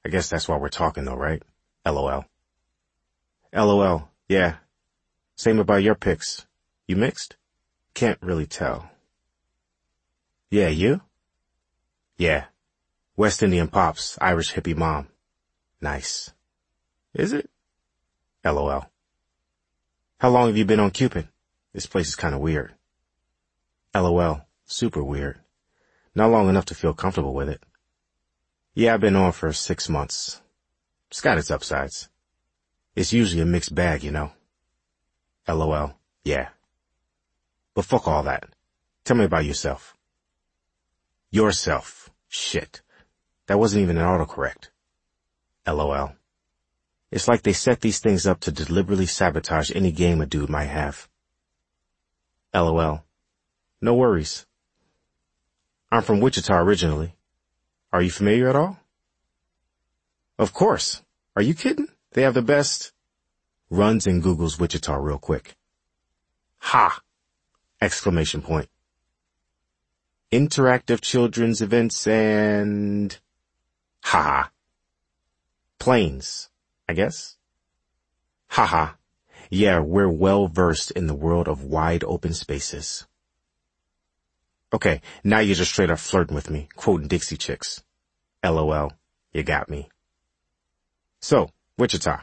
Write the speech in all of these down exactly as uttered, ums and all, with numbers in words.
I guess that's why we're talking though, right? LOL. LOL, yeah. Same about your pics. You mixed? Can't really tell. Yeah, you? Yeah. West Indian pops, Irish hippie mom. Nice. Is it? LOL. How long have you been on Cupid? This place is kinda weird. LOL. Super weird. Not long enough to feel comfortable with it. Yeah, I've been on for six months. It's got its upsides. It's usually a mixed bag, you know. LOL. Yeah. But fuck all that. Tell me about yourself. Yourself. Shit. That wasn't even an autocorrect. LOL. It's like they set these things up to deliberately sabotage any game a dude might have. LOL. No worries. I'm from Wichita originally. Are you familiar at all? Of course. Are you kidding? They have the best. Runs and Googles Wichita real quick. Ha! Exclamation point. Interactive children's events and... Ha ha. Planes, I guess. Ha ha. Yeah, we're well versed in the world of wide open spaces. Okay, now you're just straight up flirting with me, quoting Dixie Chicks. LOL, you got me. So, Wichita.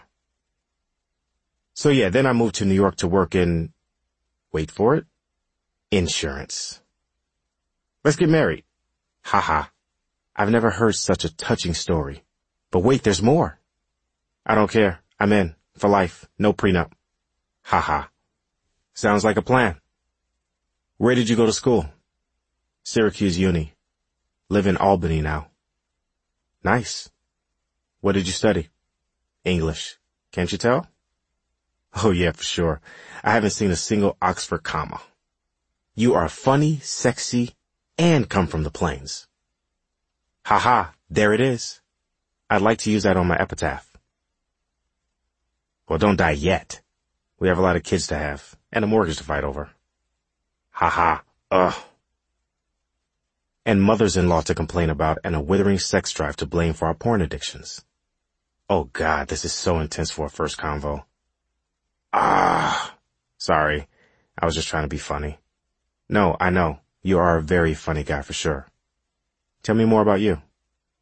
So yeah, then I moved to New York to work in, wait for it, insurance. Let's get married. Haha. I've never heard such a touching story. But wait, there's more. I don't care. I'm in. For life. No prenup. Haha. Sounds like a plan. Where did you go to school? Syracuse Uni. Live in Albany now. Nice. What did you study? English. Can't you tell? Oh yeah, for sure. I haven't seen a single Oxford comma. You are funny, sexy, and come from the plains. Haha, there it is. I'd like to use that on my epitaph. Well, don't die yet. We have a lot of kids to have, and a mortgage to fight over. Haha, ugh. And mothers-in-law to complain about, and a withering sex drive to blame for our porn addictions. Oh God, this is so intense for a first convo. Ah, sorry. I was just trying to be funny. No, I know. You are a very funny guy for sure. Tell me more about you.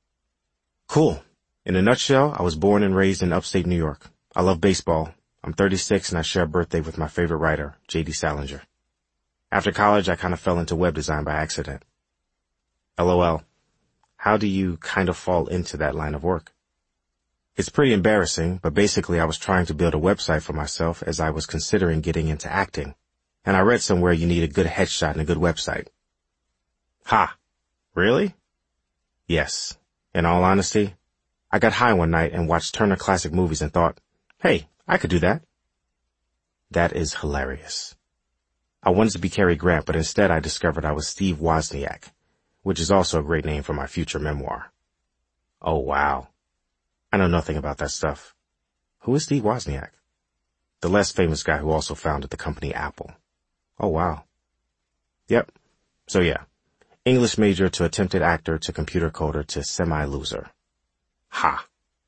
Cool. In a nutshell, I was born and raised in upstate New York. I love baseball. I'm thirty-six and I share a birthday with my favorite writer, J D Salinger. After college, I kind of fell into web design by accident. LOL. How do you kind of fall into that line of work? It's pretty embarrassing, but basically I was trying to build a website for myself as I was considering getting into acting. And I read somewhere you need a good headshot and a good website. Ha! Really? Yes. In all honesty, I got high one night and watched Turner Classic Movies and thought, hey, I could do that. That is hilarious. I wanted to be Cary Grant, but instead I discovered I was Steve Wozniak, which is also a great name for my future memoir. Oh, wow. I know nothing about that stuff. Who is Steve Wozniak? The less famous guy who also founded the company Apple. Oh, wow. Yep. So yeah, English major to attempted actor to computer coder to semi-loser. Ha.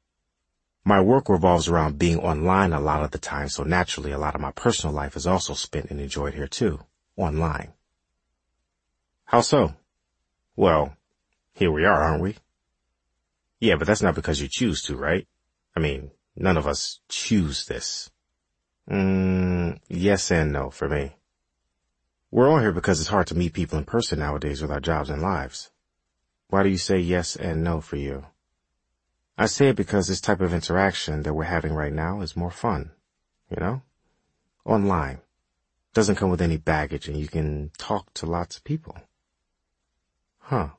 My work revolves around being online a lot of the time, so naturally a lot of my personal life is also spent and enjoyed here too, online. How so? Well, here we are, aren't we? Yeah, but that's not because you choose to, right? I mean, none of us choose this. Mm, yes and no for me. We're on here because it's hard to meet people in person nowadays with our jobs and lives. Why do you say yes and no for you? I say it because this type of interaction that we're having right now is more fun, you know? Online. Doesn't come with any baggage and you can talk to lots of people. Huh.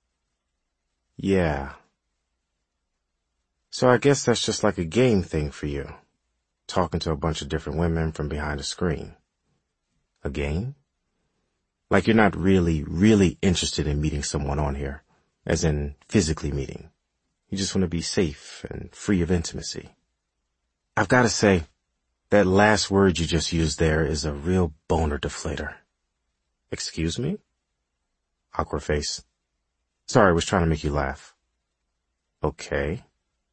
Yeah. So I guess that's just like a game thing for you. Talking to a bunch of different women from behind a screen. A game? Like you're not really, really interested in meeting someone on here, as in physically meeting. You just want to be safe and free of intimacy. I've got to say, that last word you just used there is a real boner deflator. Excuse me? Awkward face. Sorry, I was trying to make you laugh. Okay.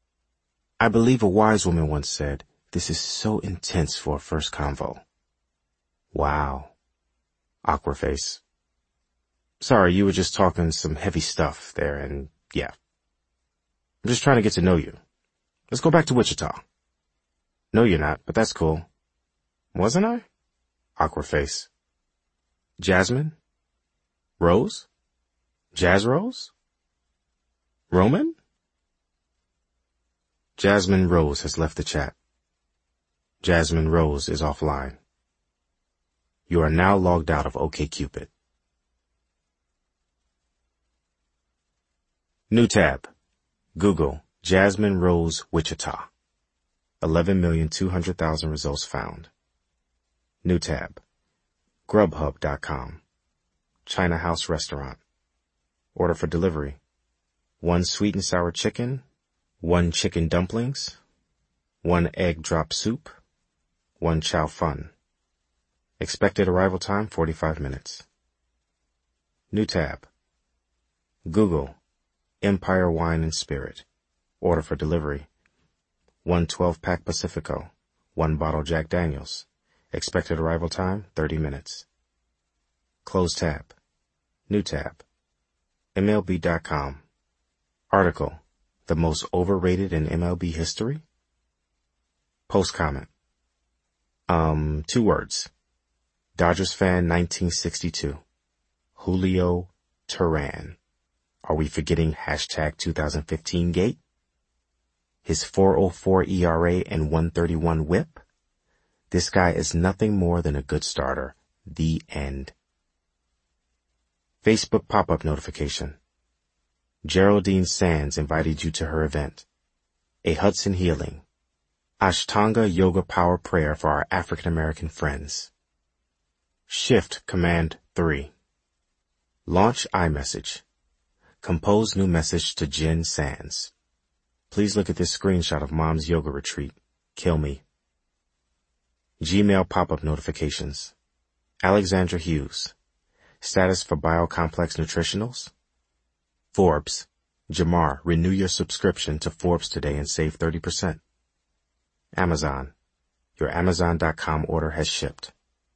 I believe a wise woman once said, "This is so intense for a first convo." Wow. Awkward face. Sorry, you were just talking some heavy stuff there, and yeah. I'm just trying to get to know you. Let's go back to Wichita. No, you're not, but that's cool. Wasn't I? Awkward face. Jasmine? Rose? Jazz Rose? Roman? Jasmine Rose has left the chat. Jasmine Rose is offline. You are now logged out of OkCupid. New tab. Google Jasmine Rose Wichita. eleven million two hundred thousand results found. New tab. Grubhub dot com. China House Restaurant. Order for delivery. One sweet and sour chicken. One chicken dumplings. One egg drop soup. One chow fun. Expected arrival time forty-five minutes. New tab. Google Empire Wine and Spirit. Order for delivery. One twelve-pack Pacifico. One bottle Jack Daniels. Expected arrival time thirty minutes. Close tab. New tab. M L B dot com. Article. The most overrated in M L B history? Post comment. Um, two words. Dodgers fan nineteen sixty-two. Julio Teheran. Are we forgetting hashtag twenty fifteen gate? His four oh four E R A and one thirty-one whip? This guy is nothing more than a good starter. The end. Facebook pop-up notification. Geraldine Sands invited you to her event. A Hudson Healing. Ashtanga Yoga Power Prayer for our African American friends. Shift Command three. Launch iMessage. Compose new message to Jen Sands. Please look at this screenshot of Mom's yoga retreat. Kill me. Gmail pop-up notifications. Alexandra Hughes. Status for Biocomplex Nutritionals. Forbes. Jamar, renew your subscription to Forbes today and save thirty percent. Amazon. Your Amazon dot com order has shipped.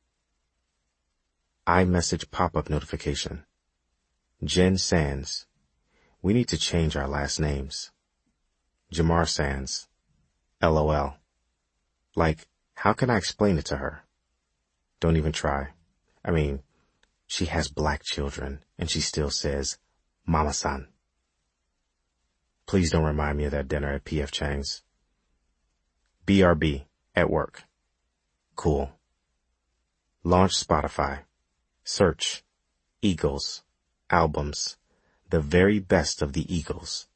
iMessage pop-up notification. Jen Sands. We need to change our last names. Jamar Sands. LOL. Like, how can I explain it to her? Don't even try. I mean, she has black children, and she still says, Mama-san. Please don't remind me of that dinner at P F Chang's. B R B, at work. Cool. Launch Spotify. Search. Eagles. Albums. The very best of the Eagles.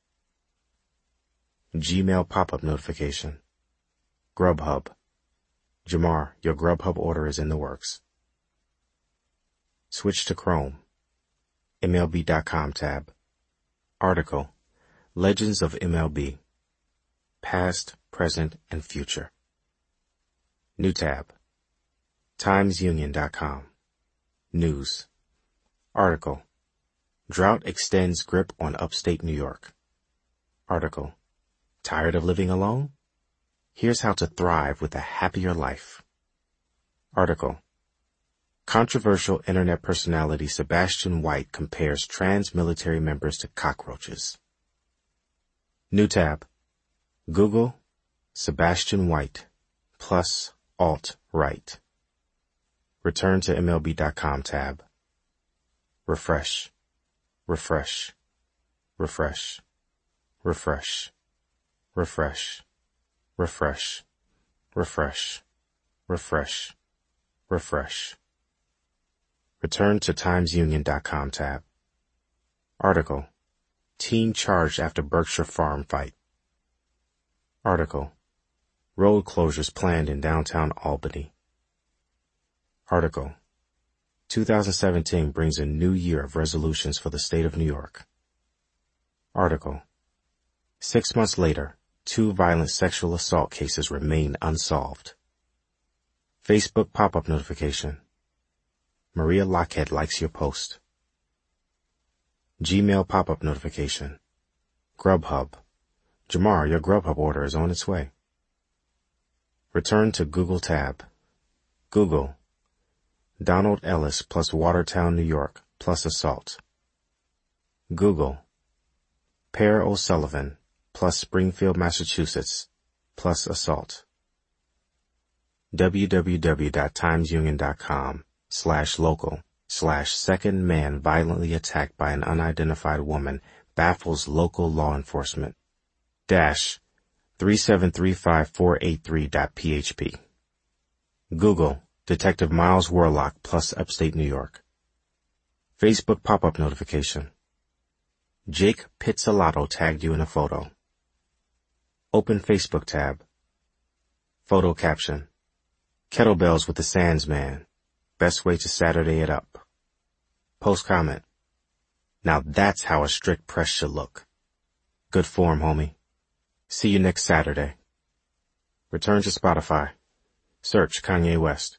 Gmail pop-up notification. Grubhub. Jamar, your Grubhub order is in the works. Switch to Chrome. M L B dot com tab. Article. Legends of M L B. Past, present, and future. New tab. Times Union dot com. News. Article. Drought extends grip on upstate New York. Article. Tired of living alone? Here's how to thrive with a happier life. Article. Controversial internet personality Sebastian White compares trans military members to cockroaches. New tab. Google Sebastian White plus alt-right. Return to M L B dot com tab. Refresh. Refresh. Refresh. Refresh. Refresh. Refresh. Refresh. Refresh. Refresh. Return to Times Union dot com tab. Article. Teen charged after Berkshire Farm fight. Article. Road closures planned in downtown Albany. Article. two thousand seventeen brings a new year of resolutions for the state of New York. Article. Six months later, two violent sexual assault cases remain unsolved. Facebook pop-up notification. Maria Lockhead likes your post. Gmail pop-up notification. Grubhub. Jamar, your Grubhub order is on its way. Return to Google tab. Google. Donald Ellis plus Watertown, New York, plus assault. Google. Pear O'Sullivan plus Springfield, Massachusetts, plus assault. www.timesunion.com slash local slash second man violently attacked by an unidentified woman baffles local law enforcement. Dash three seven three five four eight three dot p h p. Google. Detective Miles Warlock plus Upstate New York. Facebook pop-up notification. Jake Pizzolatto tagged you in a photo. Open Facebook tab. Photo caption. Kettlebells with the Sands Man. Best way to Saturday it up. Post comment. Now that's how a strict press should look. Good form, homie. See you next Saturday. Return to Spotify. Search Kanye West.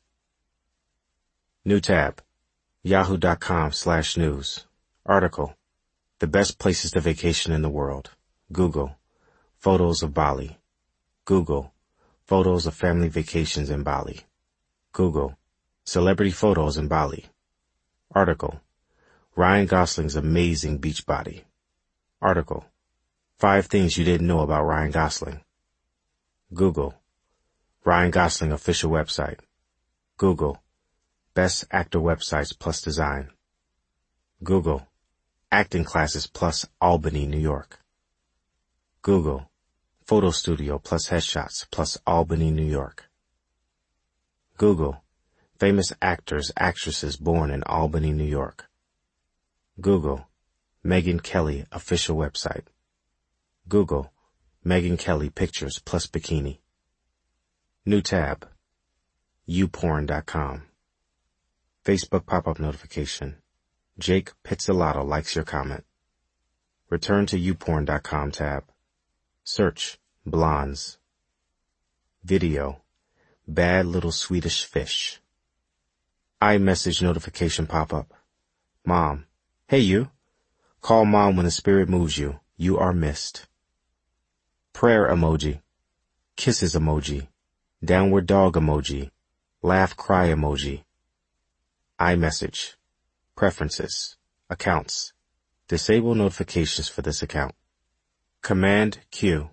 New tab. Yahoo.com slash news. Article. The best places to vacation in the world. Google. Photos of Bali. Google. Photos of family vacations in Bali. Google. Celebrity photos in Bali. Article. Ryan Gosling's amazing beach body. Article. Five things you didn't know about Ryan Gosling. Google. Ryan Gosling official website. Google. Best actor websites plus design. Google. Acting classes plus Albany, New York. Google. Photo studio plus headshots plus Albany, New York. Google. Famous actors, actresses born in Albany, New York. Google. Megyn Kelly official website. Google. Megyn Kelly pictures plus bikini. New tab. you porn dot com. Facebook pop-up notification. Jake Pizzolatto likes your comment. Return to you porn dot com tab. Search blondes. Video. Bad little Swedish fish. iMessage notification pop-up. Mom. Hey you. Call mom when the spirit moves you. You are missed. Prayer emoji. Kisses emoji. Downward dog emoji. Laugh cry emoji. iMessage. Preferences. Accounts. Disable notifications for this account. Command Q.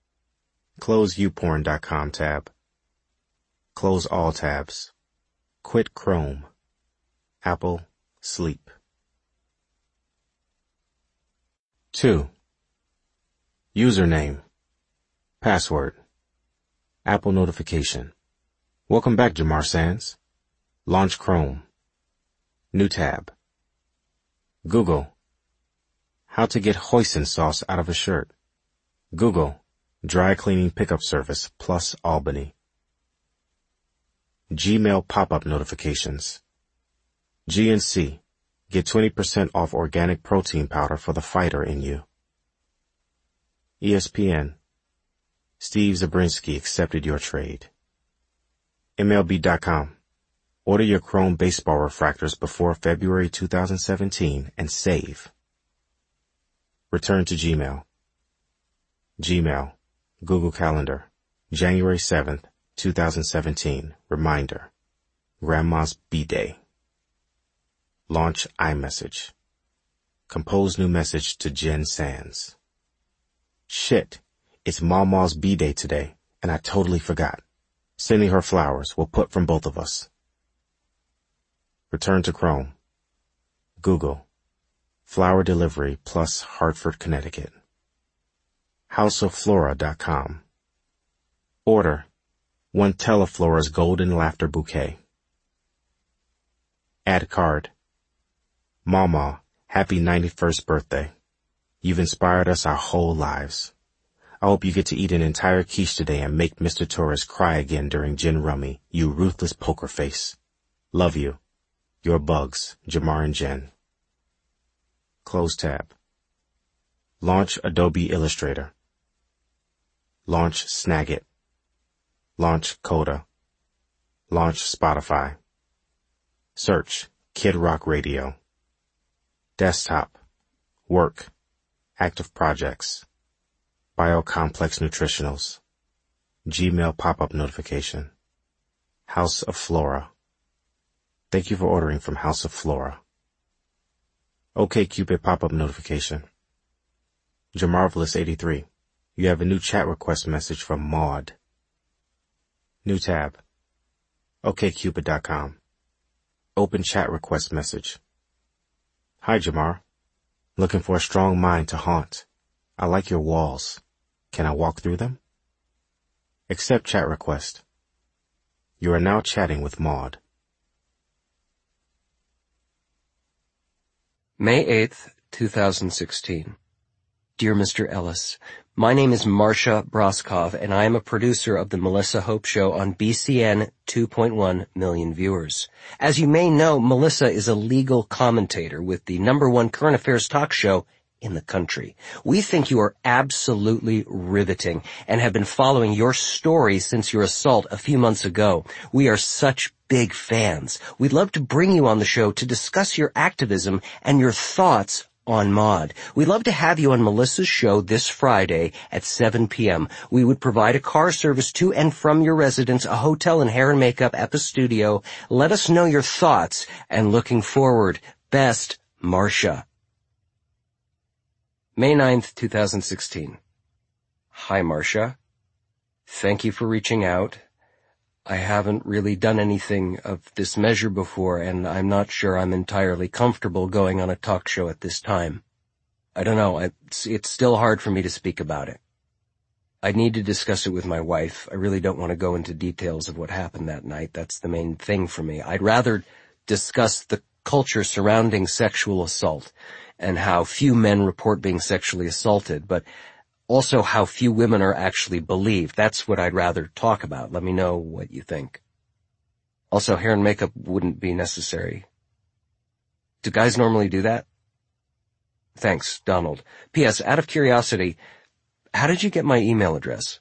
Close you porn dot com tab. Close all tabs. Quit Chrome. Apple. Sleep. two. Username. Password. Apple notification. Welcome back, Jamar Sands. Launch Chrome. New tab. Google. How to get hoisin sauce out of a shirt. Google. Dry cleaning pickup service plus Albany. Gmail pop-up notifications. G N C. Get twenty percent off organic protein powder for the fighter in you. E S P N. Steve Zabriskie accepted your trade. M L B dot com. Order your Chrome baseball refractors before February two thousand seventeen and save. Return to Gmail. Gmail. Google Calendar. January seventh, two thousand seventeen. Reminder. Grandma's B-Day. Launch iMessage. Compose new message to Jen Sands. Shit, it's Mama's B-Day today, and I totally forgot. Sending her flowers will put from both of us. Return to Chrome. Google. Flower delivery plus Hartford, Connecticut. house of flora dot com. Order. One Teleflora's Golden Laughter Bouquet. Add card. Mama, happy ninety-first birthday. You've inspired us our whole lives. I hope you get to eat an entire quiche today and make Mister Torres cry again during gin rummy, you ruthless poker face. Love you. Your bugs, Jamar and Jen. Close tab. Launch Adobe Illustrator. Launch Snagit. Launch Coda. Launch Spotify. Search Kid Rock Radio. Desktop. Work. Active projects. Biocomplex Nutritionals. Gmail pop-up notification. House of Flora. Thank you for ordering from House of Flora. OkCupid pop-up notification. Jamarvelous eighty-three. You have a new chat request message from Maud. New tab. ok cupid dot com. Open chat request message. Hi, Jamar. Looking for a strong mind to haunt. I like your walls. Can I walk through them? Accept chat request. You are now chatting with Maud. May eighth, two thousand sixteen. Dear Mister Ellis, my name is Marcia Broskov, and I am a producer of the Melissa Hope Show on B C N, two point one million viewers. As you may know, Melissa is a legal commentator with the number one current affairs talk show in the country. We think you are absolutely riveting and have been following your story since your assault a few months ago. We are such big fans. We'd love to bring you on the show to discuss your activism and your thoughts on Maud. We'd love to have you on Melissa's show this Friday at seven p.m. We would provide a car service to and from your residence, a hotel and hair and makeup at the studio. Let us know your thoughts, and looking forward. Best, Marcia. May ninth, two thousand sixteen. Hi, Marcia. Thank you for reaching out. I haven't really done anything of this measure before, and I'm not sure I'm entirely comfortable going on a talk show at this time. I don't know, it's, it's still hard for me to speak about it. I need to discuss it with my wife. I really don't want to go into details of what happened that night. That's the main thing for me. I'd rather discuss the culture surrounding sexual assault and how few men report being sexually assaulted, but also how few women are actually believed. That's what I'd rather talk about. Let me know what you think. Also, hair and makeup wouldn't be necessary. Do guys normally do that? Thanks, Donald. P S. Out of curiosity, how did you get my email address?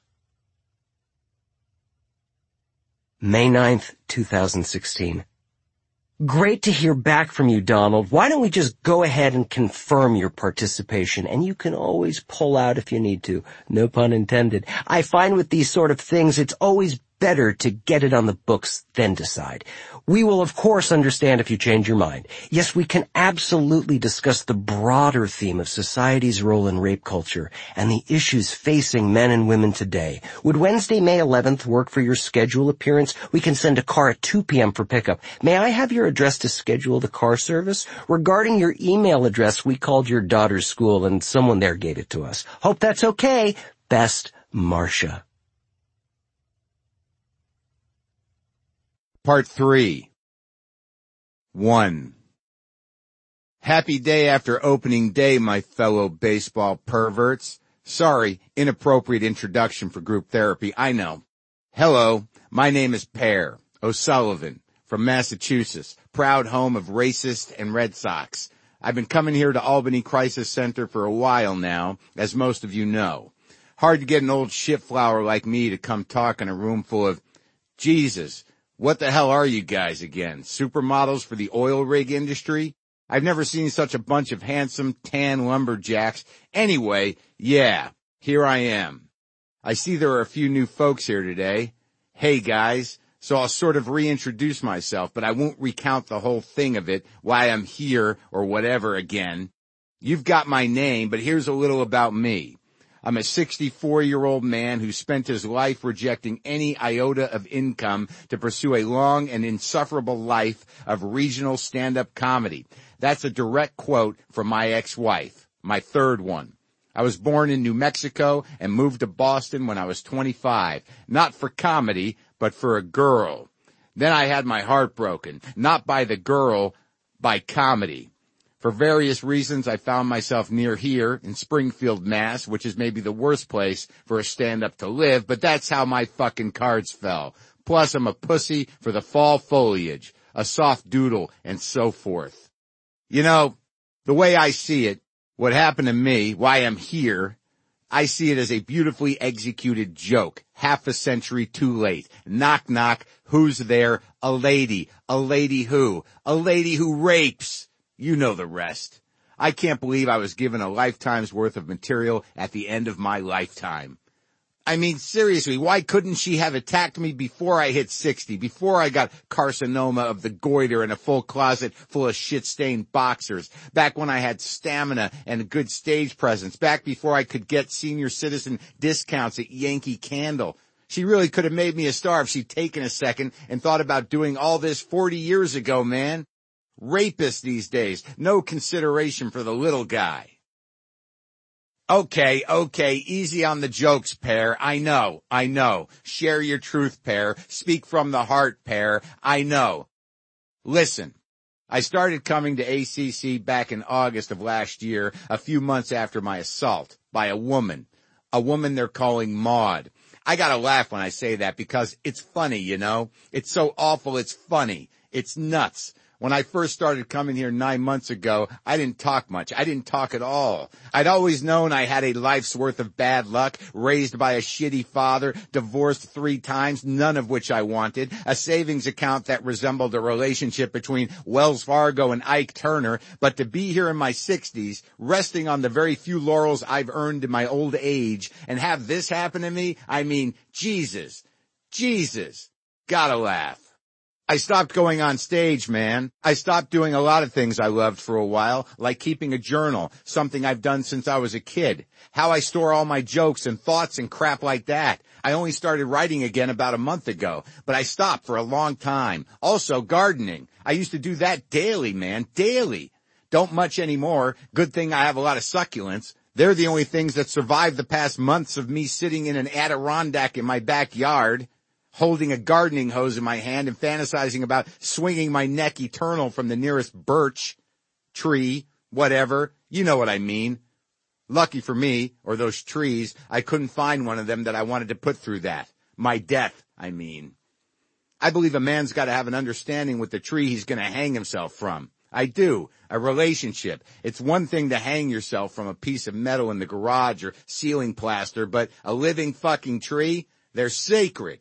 May ninth, two thousand sixteen. Great to hear back from you, Donald. Why don't we just go ahead and confirm your participation, and you can always pull out if you need to. No pun intended. I find with these sort of things, it's always better to get it on the books than decide. We will, of course, understand if you change your mind. Yes, we can absolutely discuss the broader theme of society's role in rape culture and the issues facing men and women today. Would Wednesday, May eleventh work for your schedule appearance? We can send a car at two p.m. for pickup. May I have your address to schedule the car service? Regarding your email address, we called your daughter's school and someone there gave it to us. Hope that's okay. Best, Marcia. Part three. One. Happy day after opening day, my fellow baseball perverts. Sorry, inappropriate introduction for group therapy, I know. Hello, my name is Pear O'Sullivan from Massachusetts, proud home of racist and Red Sox. I've been coming here to Albany Crisis Center for a while now, as most of you know. Hard to get an old shitflower like me to come talk in a room full of, Jesus, what the hell are you guys again? Supermodels for the oil rig industry? I've never seen such a bunch of handsome, tan lumberjacks. Anyway, yeah, here I am. I see there are a few new folks here today. Hey guys, so I'll sort of reintroduce myself, but I won't recount the whole thing of it, why I'm here or whatever again. You've got my name, but here's a little about me. I'm a sixty-four-year-old man who spent his life rejecting any iota of income to pursue a long and insufferable life of regional stand-up comedy. That's a direct quote from my ex-wife, my third one. I was born in New Mexico and moved to Boston when I was twenty-five, not for comedy, but for a girl. Then I had my heart broken, not by the girl, by comedy. For various reasons, I found myself near here in Springfield, Mass, which is maybe the worst place for a stand-up to live, but that's how my fucking cards fell. Plus, I'm a pussy for the fall foliage, a soft doodle, and so forth. You know, the way I see it, what happened to me, why I'm here, I see it as a beautifully executed joke, half a century too late. Knock, knock, who's there? A lady. A lady who? A lady who rapes. You know the rest. I can't believe I was given a lifetime's worth of material at the end of my lifetime. I mean, seriously, why couldn't she have attacked me before I hit sixty, before I got carcinoma of the goiter and a full closet full of shit-stained boxers, back when I had stamina and a good stage presence, back before I could get senior citizen discounts at Yankee Candle? She really could have made me a star if she'd taken a second and thought about doing all this forty years ago, man. Rapists these days, no consideration for the little guy. Okay, okay, easy on the jokes, Pear. I know, I know. Share your truth, Pear. Speak from the heart, Pear. I know. Listen, I started coming to A C C back in August of last year, a few months after my assault, by a woman. A woman they're calling Maud. I gotta laugh when I say that because it's funny, you know? It's so awful, it's funny. It's nuts. When I first started coming here nine months ago, I didn't talk much. I didn't talk at all. I'd always known I had a life's worth of bad luck, raised by a shitty father, divorced three times, none of which I wanted, a savings account that resembled a relationship between Wells Fargo and Ike Turner, but to be here in my sixties, resting on the very few laurels I've earned in my old age, and have this happen to me, I mean, Jesus, Jesus, gotta laugh. I stopped going on stage, man. I stopped doing a lot of things I loved for a while, like keeping a journal, something I've done since I was a kid. How I store all my jokes and thoughts and crap like that. I only started writing again about a month ago, but I stopped for a long time. Also, gardening. I used to do that daily, man, daily. Don't much anymore. Good thing I have a lot of succulents. They're the only things that survived the past months of me sitting in an Adirondack in my backyard, holding a gardening hose in my hand and fantasizing about swinging my neck eternal from the nearest birch tree, whatever. You know what I mean. Lucky for me, or those trees, I couldn't find one of them that I wanted to put through that. My death, I mean. I believe a man's got to have an understanding with the tree he's going to hang himself from. I do. A relationship. It's one thing to hang yourself from a piece of metal in the garage or ceiling plaster, but a living fucking tree, they're sacred.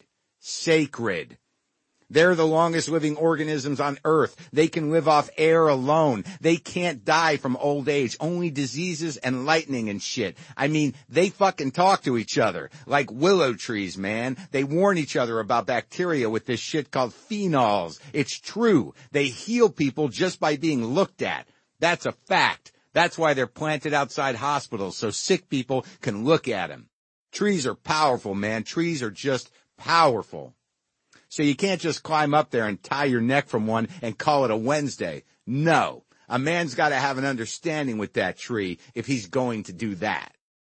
Sacred. They're the longest living organisms on earth. They can live off air alone. They can't die from old age. Only diseases and lightning and shit. I mean, they fucking talk to each other. Like willow trees, man. They warn each other about bacteria with this shit called phenols. It's true. They heal people just by being looked at. That's a fact. That's why they're planted outside hospitals, so sick people can look at them. Trees are powerful, man. Trees are just powerful. So you can't just climb up there and tie your neck from one and call it a Wednesday. No. A man's got to have an understanding with that tree if he's going to do that.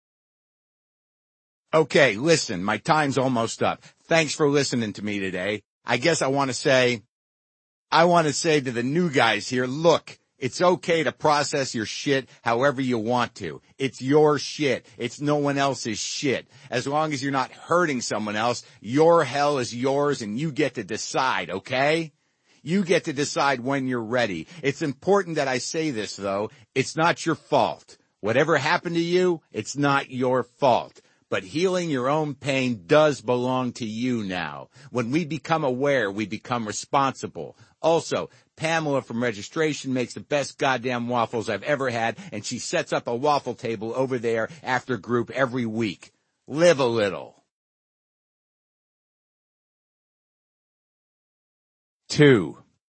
Okay, listen, my time's almost up. Thanks for listening to me today. I guess I want to say, I want to say to the new guys here, look, it's okay to process your shit however you want to. It's your shit. It's no one else's shit. As long as you're not hurting someone else, your hell is yours and you get to decide, okay? You get to decide when you're ready. It's important that I say this, though. It's not your fault. Whatever happened to you, it's not your fault. But healing your own pain does belong to you now. When we become aware, we become responsible. Also, Pamela from registration makes the best goddamn waffles I've ever had, and she sets up a waffle table over there after group every week. Live a little. Two.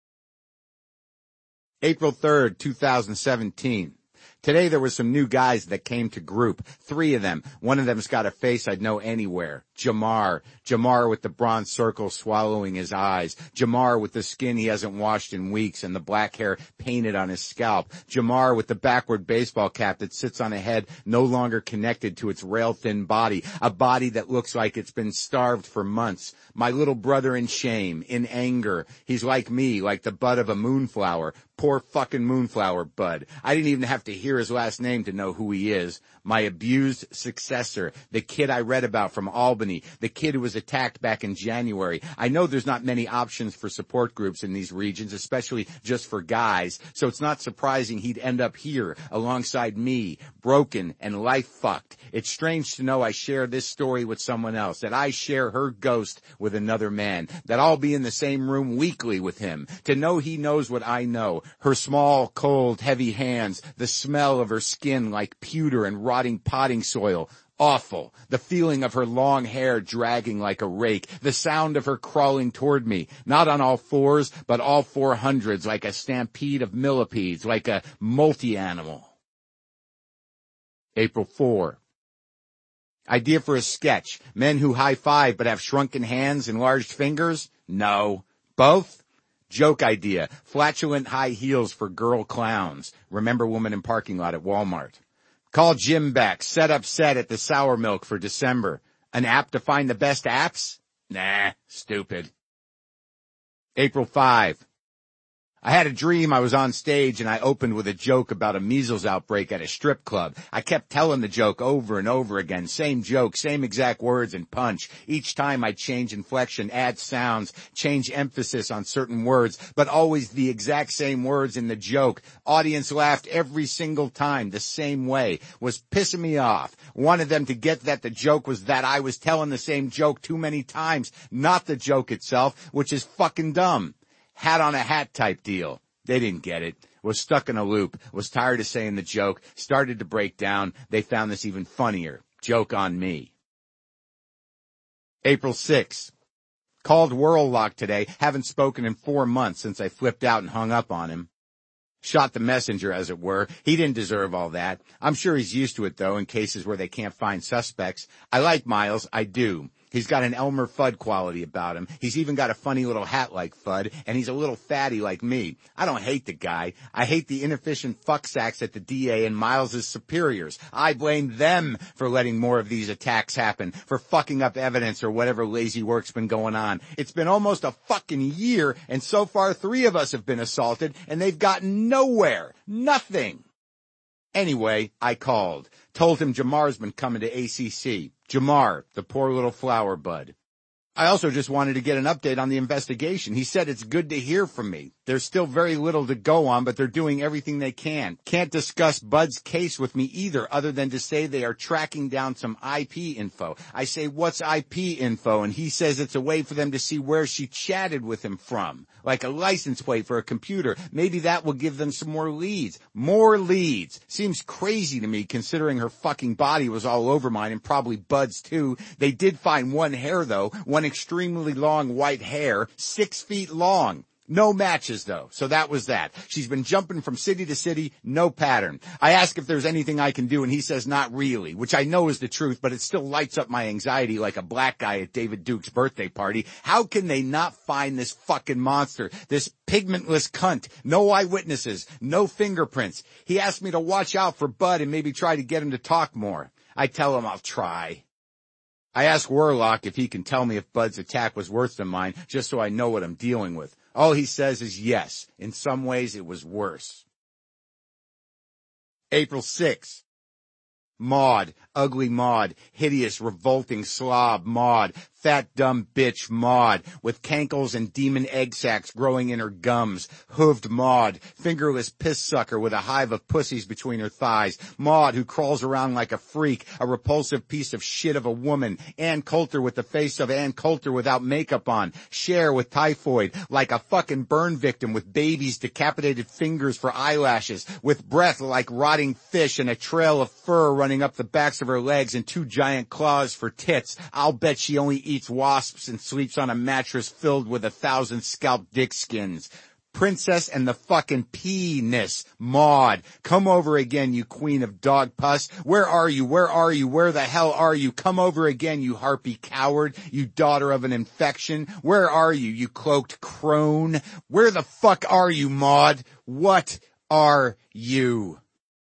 April third, two thousand seventeen. Today there were some new guys that came to group. Three of them. One of them's got a face I'd know anywhere. Jamar. Jamar with the bronze circle swallowing his eyes. Jamar with the skin he hasn't washed in weeks and the black hair painted on his scalp. Jamar with the backward baseball cap that sits on a head no longer connected to its rail-thin body. A body that looks like it's been starved for months. My little brother in shame, in anger. He's like me, like the bud of a moonflower. Poor fucking moonflower bud. I didn't even have to hear his last name to know who he is. My abused successor, the kid I read about from Albany, the kid who was attacked back in January. I know there's not many options for support groups in these regions, especially just for guys, so it's not surprising he'd end up here alongside me, broken and life fucked. It's strange to know I share this story with someone else, that I share her ghost with another man, that I'll be in the same room weekly with him, to know he knows what I know, her small, cold, heavy hands, the smell of her skin like pewter and rotting potting soil. Awful. The feeling of her long hair dragging like a rake. The sound of her crawling toward me, not on all fours, but all four hundreds, like a stampede of millipedes, like a multi-animal. April fourth. Idea for a sketch. Men who high-five but have shrunken hands, enlarged fingers? No. Both? Joke idea. Flatulent high heels for girl clowns. Remember woman in parking lot at Walmart. Call Jim back. Set up set at the Sour Milk for December. An app to find the best apps? Nah, stupid. April fifth. I had a dream I was on stage and I opened with a joke about a measles outbreak at a strip club. I kept telling the joke over and over again. Same joke, same exact words and punch. Each time I change inflection, add sounds, change emphasis on certain words, but always the exact same words in the joke. Audience laughed every single time the same way. Was pissing me off. Wanted them to get that the joke was that I was telling the same joke too many times, not the joke itself, which is fucking dumb. Hat on a hat type deal. They didn't get it. Was stuck in a loop. Was tired of saying the joke. Started to break down. They found this even funnier. Joke on me. April sixth. Called Whirllock today. Haven't spoken in four months since I flipped out and hung up on him. Shot the messenger, as it were. He didn't deserve all that. I'm sure he's used to it, though, in cases where they can't find suspects. I like Miles. I do. He's got an Elmer Fudd quality about him. He's even got a funny little hat like Fudd, and he's a little fatty like me. I don't hate the guy. I hate the inefficient fucksacks at the D A and Miles' superiors. I blame them for letting more of these attacks happen, for fucking up evidence or whatever lazy work's been going on. It's been almost a fucking year, and so far three of us have been assaulted, and they've gotten nowhere. Nothing. Anyway, I called. Told him Jamar's been coming to A C C. Jamar, the poor little flower bud. I also just wanted to get an update on the investigation. He said it's good to hear from me. There's still very little to go on, but they're doing everything they can. Can't discuss Bud's case with me either, other than to say they are tracking down some I P info. I say, what's I P info? And he says it's a way for them to see where she chatted with him from. Like a license plate for a computer. Maybe that will give them some more leads. More leads. Seems crazy to me considering her fucking body was all over mine and probably Bud's too. They did find one hair though, one extremely long white hair, six feet long. No matches though, so that was that. She's been jumping from city to city, no pattern. I ask if there's anything I can do and he says not really, which I know is the truth, but it still lights up my anxiety like a black guy at David Duke's birthday party. How can they not find this fucking monster, this pigmentless cunt? No eyewitnesses, no fingerprints. He asked me to watch out for Bud and maybe try to get him to talk more. I tell him I'll try. I ask Whirllock if he can tell me if Bud's attack was worse than mine, just so I know what I'm dealing with. All he says is yes. In some ways, it was worse. April sixth. Maud, ugly Maud, hideous, revolting slob Maud, fat dumb bitch Maud, with cankles and demon egg sacs growing in her gums, hooved Maud, fingerless piss sucker with a hive of pussies between her thighs, Maud who crawls around like a freak, a repulsive piece of shit of a woman, Ann Coulter with the face of Ann Coulter without makeup on, Cher with typhoid, like a fucking burn victim with baby's decapitated fingers for eyelashes, with breath like rotting fish and a trail of fur running up the backs of her legs and two giant claws for tits. I'll bet she only eats wasps and sleeps on a mattress filled with a thousand scalp dick skins. Princess and the fucking penis, Maud. Come over again, you queen of dog pus. Where are you? Where are you? Where the hell are you? Come over again, you harpy coward, you daughter of an infection. Where are you, you cloaked crone? Where the fuck are you, Maud? What are you?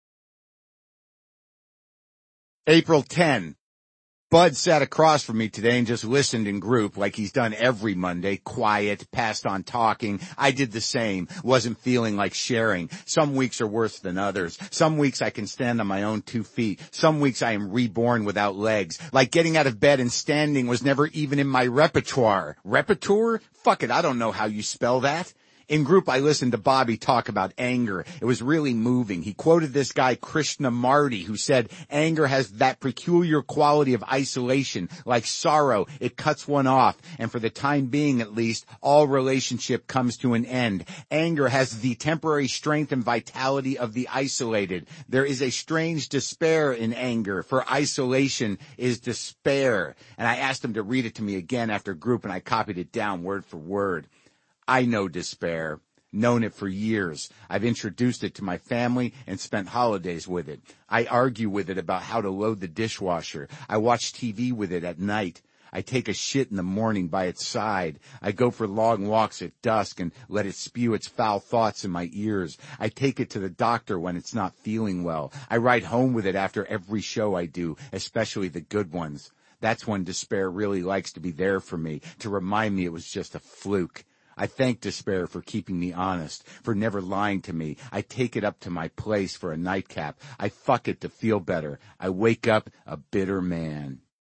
April tenth. Bud sat across from me today and just listened in group like he's done every Monday, quiet, passed on talking. I did the same, wasn't feeling like sharing. Some weeks are worse than others. Some weeks I can stand on my own two feet. Some weeks I am reborn without legs. Like getting out of bed and standing was never even in my repertoire. Repertoire? Fuck it, I don't know how you spell that. In group, I listened to Bobby talk about anger. It was really moving. He quoted this guy, Krishnamurti, who said, anger has that peculiar quality of isolation. Like sorrow, it cuts one off. And for the time being, at least, all relationship comes to an end. Anger has the temporary strength and vitality of the isolated. There is a strange despair in anger, for isolation is despair. And I asked him to read it to me again after group, and I copied it down word for word. I know despair, known it for years. I've introduced it to my family and spent holidays with it. I argue with it about how to load the dishwasher. I watch T V with it at night. I take a shit in the morning by its side. I go for long walks at dusk and let it spew its foul thoughts in my ears. I take it to the doctor when it's not feeling well. I ride home with it after every show I do, especially the good ones. That's when despair really likes to be there for me, to remind me it was just a fluke. I thank despair for keeping me honest, for never lying to me. I take it up to my place for a nightcap. I fuck it to feel better. I wake up a bitter man.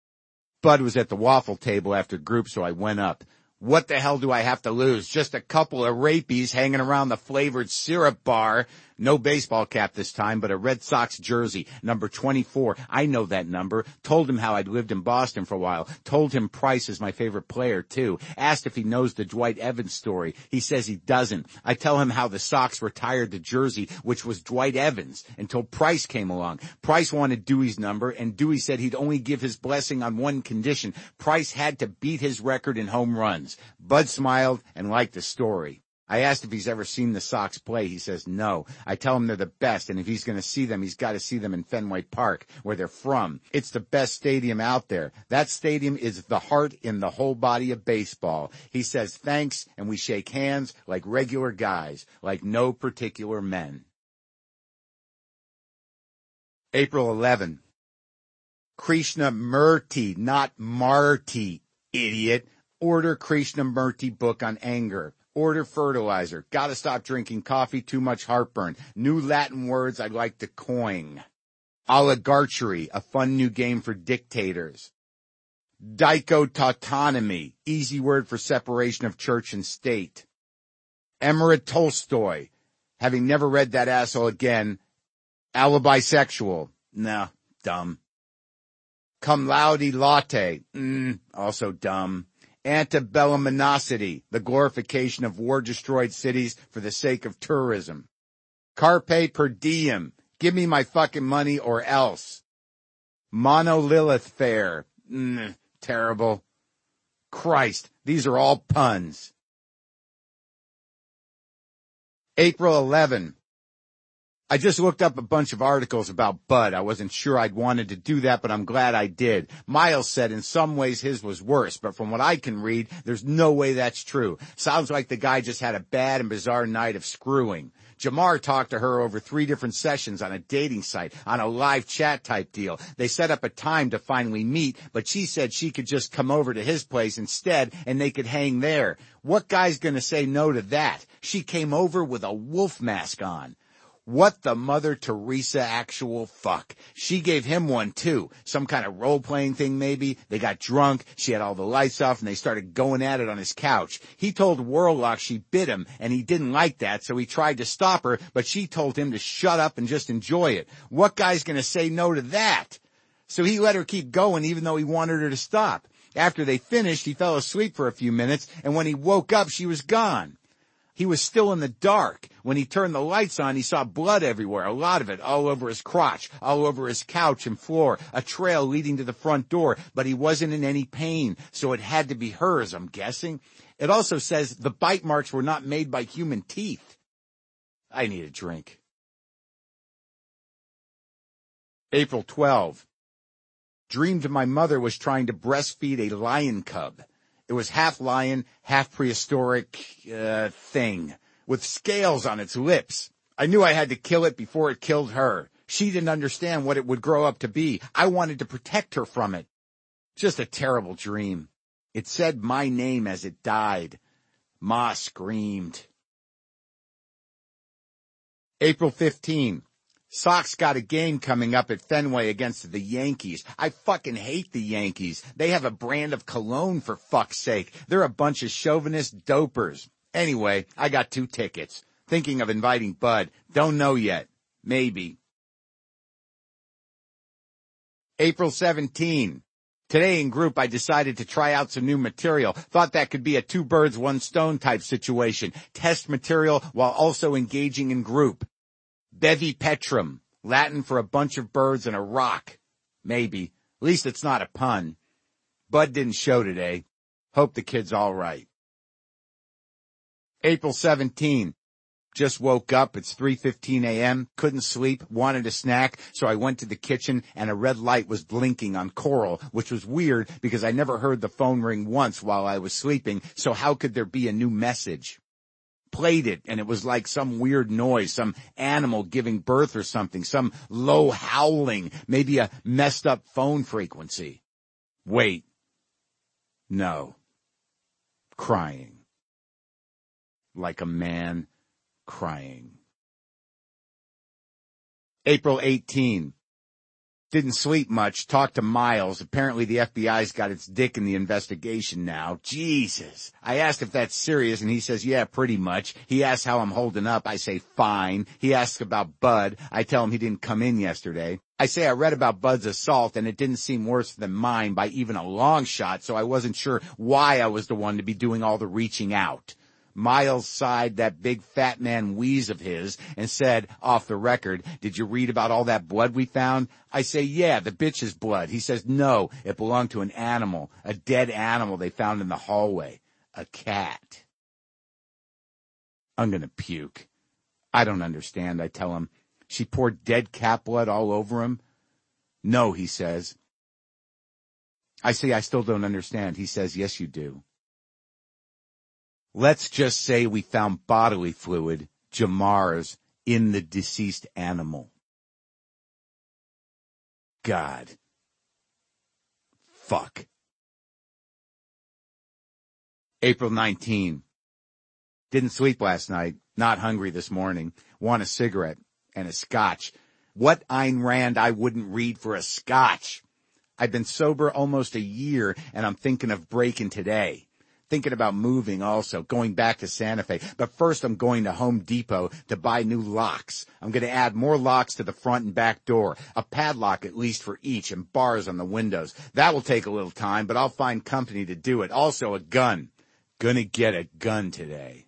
Bud was at the waffle table after group, so I went up. What the hell do I have to lose? Just a couple of rapies hanging around the flavored syrup bar. No baseball cap this time, but a Red Sox jersey, number twenty-four. I know that number. Told him how I'd lived in Boston for a while. Told him Price is my favorite player, too. Asked if he knows the Dwight Evans story. He says he doesn't. I tell him how the Sox retired the jersey, which was Dwight Evans, until Price came along. Price wanted Dewey's number, and Dewey said he'd only give his blessing on one condition. Price had to beat his record in home runs. Bud smiled and liked the story. I asked if he's ever seen the Sox play. He says no. I tell him they're the best, and if he's going to see them, he's got to see them in Fenway Park, where they're from. It's the best stadium out there. That stadium is the heart in the whole body of baseball. He says thanks, and we shake hands like regular guys, like no particular men. April eleventh. Krishnamurti, not Marty, idiot. Order Krishnamurti book on anger. Order fertilizer. Gotta stop drinking coffee, too much heartburn. New Latin words I'd like to coin. Oligarchy, a fun new game for dictators. Dichotomy, easy word for separation of church and state. Emirate Tolstoy, having never read that asshole again. Alibisexual, nah, dumb. Cum laude latte, mm, also dumb. Antebelluminosity, the glorification of war-destroyed cities for the sake of tourism. Carpe per diem, give me my fucking money or else. Monolilith fair, mm, terrible. Christ, these are all puns. April eleventh. I just looked up a bunch of articles about Bud. I wasn't sure I'd wanted to do that, but I'm glad I did. Miles said in some ways his was worse, but from what I can read, there's no way that's true. Sounds like the guy just had a bad and bizarre night of screwing. Jamar talked to her over three different sessions on a dating site, on a live chat type deal. They set up a time to finally meet, but she said she could just come over to his place instead and they could hang there. What guy's gonna say no to that? She came over with a wolf mask on. What the Mother Teresa actual fuck. She gave him one too. Some kind of role-playing thing maybe. They got drunk. She had all the lights off and they started going at it on his couch. He told Warlock she bit him and he didn't like that, so he tried to stop her, but she told him to shut up and just enjoy it. What guy's gonna say no to that? So he let her keep going even though he wanted her to stop. After they finished, he fell asleep for a few minutes, and when he woke up, she was gone. He was still in the dark. When he turned the lights on, he saw blood everywhere, a lot of it, all over his crotch, all over his couch and floor, a trail leading to the front door, but he wasn't in any pain, so it had to be hers, I'm guessing. It also says the bite marks were not made by human teeth. I need a drink. April twelfth. Dreamed my mother was trying to breastfeed a lion cub. It was half lion, half prehistoric, uh, thing, with scales on its lips. I knew I had to kill it before it killed her. She didn't understand what it would grow up to be. I wanted to protect her from it. Just a terrible dream. It said my name as it died. Ma screamed. April fifteenth. Sox got a game coming up at Fenway against the Yankees. I fucking hate the Yankees. They have a brand of cologne, for fuck's sake. They're a bunch of chauvinist dopers. Anyway, I got two tickets. Thinking of inviting Bud. Don't know yet. Maybe. April seventeenth. Today in group, I decided to try out some new material. Thought that could be a two birds, one stone type situation. Test material while also engaging in group. Bevi petrum, Latin for a bunch of birds and a rock. Maybe. At least it's not a pun. Bud didn't show today. Hope the kid's all right. April seventeenth. Just woke up. It's three fifteen a.m. Couldn't sleep. Wanted a snack. So I went to the kitchen and a red light was blinking on Coral, which was weird because I never heard the phone ring once while I was sleeping. So how could there be a new message? Played it and it was like some weird noise, some animal giving birth or something, some low howling, maybe a messed up phone frequency. Wait. No. Crying. Like a man crying. April eighteenth. Didn't sleep much. Talked to Miles. Apparently the F B I's got its dick in the investigation now. Jesus. I asked if that's serious and he says, yeah, pretty much. He asks how I'm holding up. I say, fine. He asks about Bud. I tell him he didn't come in yesterday. I say I read about Bud's assault and it didn't seem worse than mine by even a long shot, so I wasn't sure why I was the one to be doing all the reaching out. Miles sighed that big fat man wheeze of his and said, off the record, did you read about all that blood we found? I say, yeah, the bitch's blood. He says, no, it belonged to an animal, a dead animal they found in the hallway. A cat. I'm gonna puke. I don't understand, I tell him. She poured dead cat blood all over him? No, he says. I say, I still don't understand. He says, yes, you do. Let's just say we found bodily fluid, Jamar's, in the deceased animal. God. Fuck. April nineteenth. Didn't sleep last night. Not hungry this morning. Want a cigarette and a scotch. What Ayn Rand I wouldn't read for a scotch. I've been sober almost a year and I'm thinking of breaking today. Thinking about moving also, going back to Santa Fe. But first I'm going to Home Depot to buy new locks. I'm going to add more locks to the front and back door. A padlock at least for each and bars on the windows. That will take a little time, but I'll find company to do it. Also a gun. Gonna get a gun today.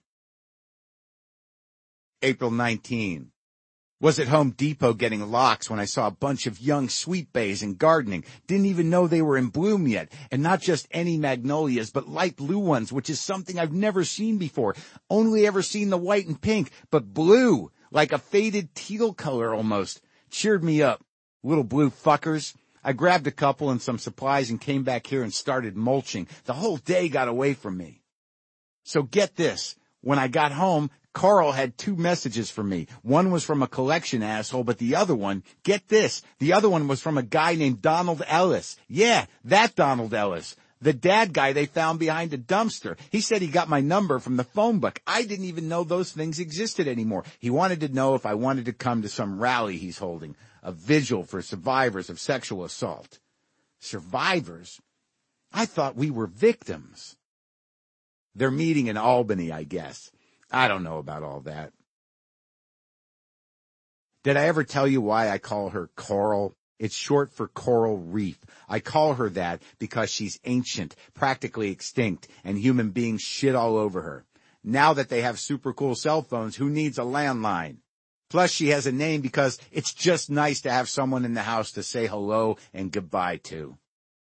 April nineteenth. Was at Home Depot getting locks when I saw a bunch of young sweet bays in gardening. Didn't even know they were in bloom yet. And not just any magnolias, but light blue ones, which is something I've never seen before. Only ever seen the white and pink, but blue, like a faded teal color almost. Cheered me up. Little blue fuckers. I grabbed a couple and some supplies and came back here and started mulching. The whole day got away from me. So get this. When I got home, Carl had two messages for me. One was from a collection asshole, but the other one, get this, the other one was from a guy named Donald Ellis. Yeah, that Donald Ellis. The dad guy they found behind a dumpster. He said he got my number from the phone book. I didn't even know those things existed anymore. He wanted to know if I wanted to come to some rally he's holding, a vigil for survivors of sexual assault. Survivors? I thought we were victims. They're meeting in Albany, I guess. I don't know about all that. Did I ever tell you why I call her Coral? It's short for coral reef. I call her that because she's ancient, practically extinct, and human beings shit all over her. Now that they have super cool cell phones, who needs a landline? Plus, she has a name because it's just nice to have someone in the house to say hello and goodbye to.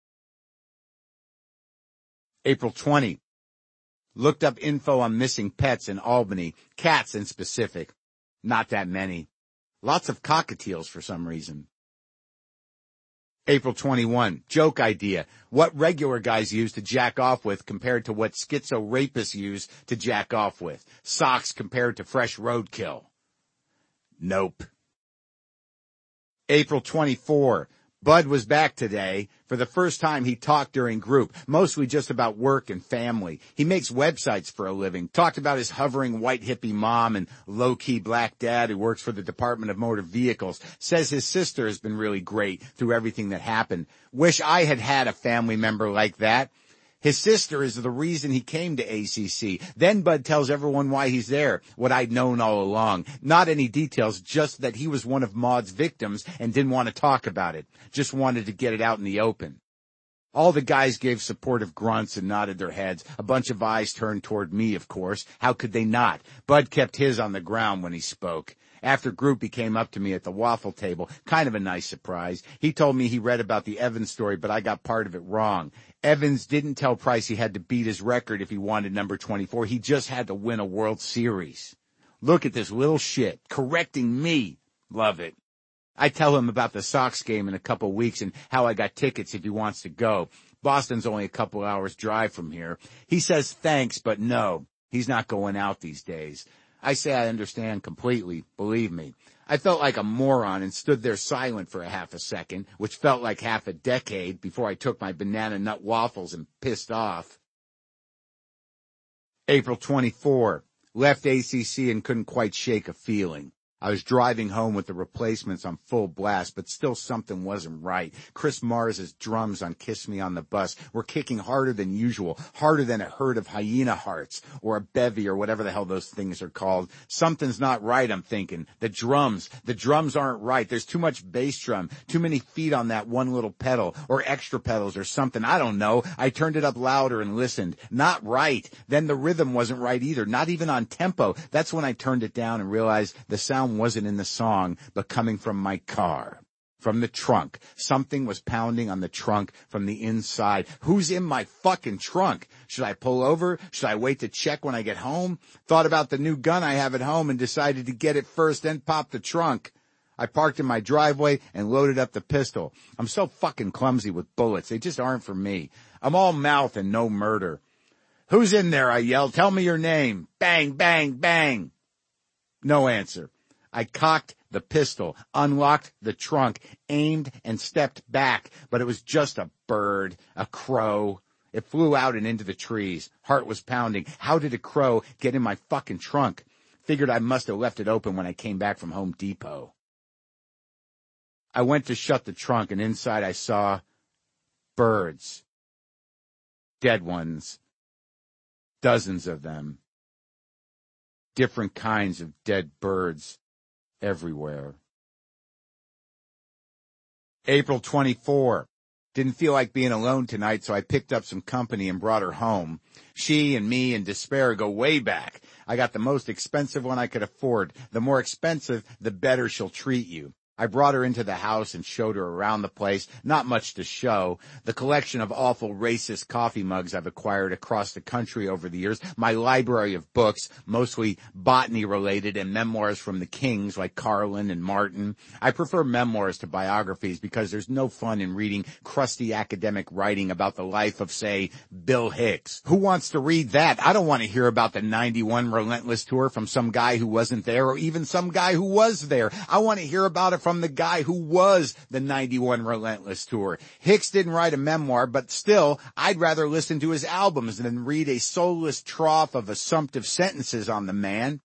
April twentieth. Looked up info on missing pets in Albany, cats in specific. Not that many. Lots of cockatiels for some reason. April twenty-first. Joke idea. What regular guys use to jack off with compared to what schizo rapists use to jack off with. Socks compared to fresh roadkill. Nope. April twenty-fourth. Bud was back today. For the first time, he talked during group, mostly just about work and family. He makes websites for a living. Talked about his hovering white hippie mom and low-key black dad who works for the Department of Motor Vehicles. Says his sister has been really great through everything that happened. Wish I had had a family member like that. His sister is the reason he came to A C C. Then Bud tells everyone why he's there, what I'd known all along. Not any details, just that he was one of Maude's victims and didn't want to talk about it. Just wanted to get it out in the open. All the guys gave supportive grunts and nodded their heads. A bunch of eyes turned toward me, of course. How could they not? Bud kept his on the ground when he spoke. After group, he came up to me at the waffle table. Kind of a nice surprise. He told me he read about the Evans story, but I got part of it wrong. Evans didn't tell Price he had to beat his record if he wanted number twenty-four. He just had to win a World Series. Look at this little shit, correcting me. Love it. I tell him about the Sox game in a couple weeks and how I got tickets if he wants to go. Boston's only a couple hours drive from here. He says thanks, but no, he's not going out these days. I say I understand completely, believe me. I felt like a moron and stood there silent for a half a second, which felt like half a decade before I took my banana nut waffles and pissed off. April twenty-fourth. Left A C C and couldn't quite shake a feeling. I was driving home with the replacements on full blast, but still something wasn't right. Chris Mars's drums on Kiss Me on the Bus were kicking harder than usual, harder than a herd of hyena hearts, or a bevy, or whatever the hell those things are called. Something's not right, I'm thinking. The drums, the drums aren't right. There's too much bass drum, too many feet on that one little pedal, or extra pedals or something. I don't know. I turned it up louder and listened. Not right. Then the rhythm wasn't right either, not even on tempo. That's when I turned it down and realized the sound wasn't in the song, but coming from my car. From the trunk. Something was pounding on the trunk from the inside. Who's in my fucking trunk? Should I pull over? Should I wait to check when I get home? Thought about the new gun I have at home and decided to get it first, then pop the trunk. I parked in my driveway and loaded up the pistol. I'm so fucking clumsy with bullets. They just aren't for me. I'm all mouth and no murder. Who's in there? I yelled. Tell me your name. Bang, bang, bang. No answer. I cocked the pistol, unlocked the trunk, aimed, and stepped back, but it was just a bird, a crow. It flew out and into the trees. Heart was pounding. How did a crow get in my fucking trunk? Figured I must have left it open when I came back from Home Depot. I went to shut the trunk, and inside I saw birds. Dead ones. Dozens of them. Different kinds of dead birds. Everywhere. April twenty-fourth. Didn't feel like being alone tonight, so I picked up some company and brought her home. She and me and despair go way back. I got the most expensive one I could afford. The more expensive, the better she'll treat you. I brought her into the house and showed her around the place. Not much to show. The collection of awful racist coffee mugs I've acquired across the country over the years. My library of books, mostly botany-related and memoirs from the kings like Carlin and Martin. I prefer memoirs to biographies because there's no fun in reading crusty academic writing about the life of, say, Bill Hicks. Who wants to read that? I don't want to hear about the ninety-one Relentless tour from some guy who wasn't there or even some guy who was there. I want to hear about it from the guy who was the ninety-one Relentless tour. Hicks didn't write a memoir, but still, I'd rather listen to his albums than read a soulless trough of assumptive sentences on the man.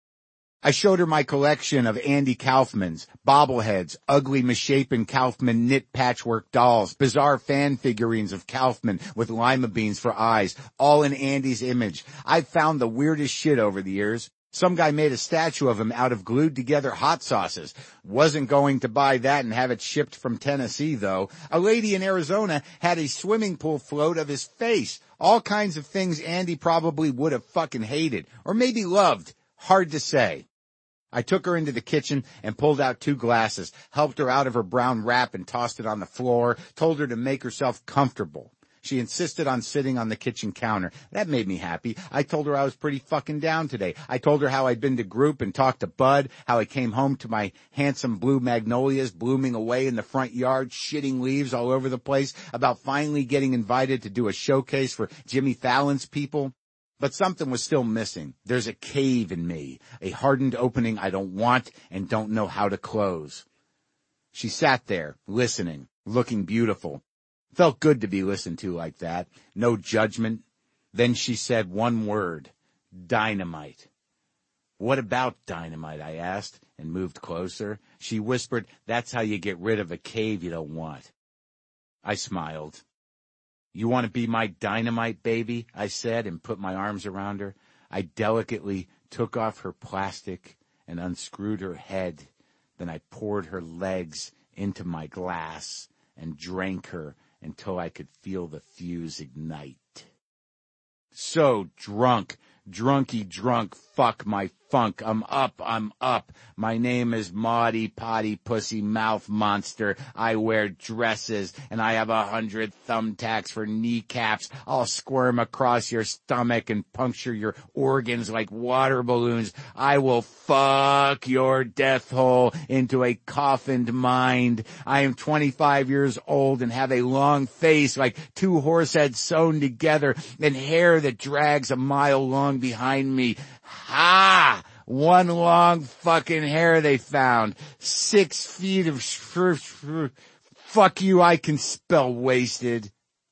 I showed her my collection of Andy Kaufman's, bobbleheads, ugly misshapen Kaufman knit patchwork dolls, bizarre fan figurines of Kaufman with lima beans for eyes, all in Andy's image. I've found the weirdest shit over the years. Some guy made a statue of him out of glued together hot sauces. Wasn't going to buy that and have it shipped from Tennessee, though. A lady in Arizona had a swimming pool float of his face. All kinds of things Andy probably would have fucking hated, or maybe loved. Hard to say. I took her into the kitchen and pulled out two glasses, helped her out of her brown wrap and tossed it on the floor, told her to make herself comfortable. She insisted on sitting on the kitchen counter. That made me happy. I told her I was pretty fucking down today. I told her how I'd been to group and talked to Bud, how I came home to my handsome blue magnolias blooming away in the front yard, shitting leaves all over the place, about finally getting invited to do a showcase for Jimmy Fallon's people. But something was still missing. There's a cave in me, a hardened opening I don't want and don't know how to close. She sat there, listening, looking beautiful. Felt good to be listened to like that. No judgment. Then she said one word, dynamite. What about dynamite? I asked and moved closer. She whispered, that's how you get rid of a cave you don't want. I smiled. You want to be my dynamite baby? I said and put my arms around her. I delicately took off her plastic and unscrewed her head. Then I poured her legs into my glass and drank her until I could feel the fuse ignite. So drunk, drunky drunk, fuck my funk. I'm up, I'm up. My name is Maudie Potty Pussy Mouth Monster. I wear dresses and I have a hundred thumbtacks for kneecaps. I'll squirm across your stomach and puncture your organs like water balloons. I will fuck your death hole into a coffined mind. I am twenty-five years old and have a long face like two horse heads sewn together and hair that drags a mile long behind me. Ha! One long fucking hair they found. Six feet of sh- sh- fuck you, I can spell wasted.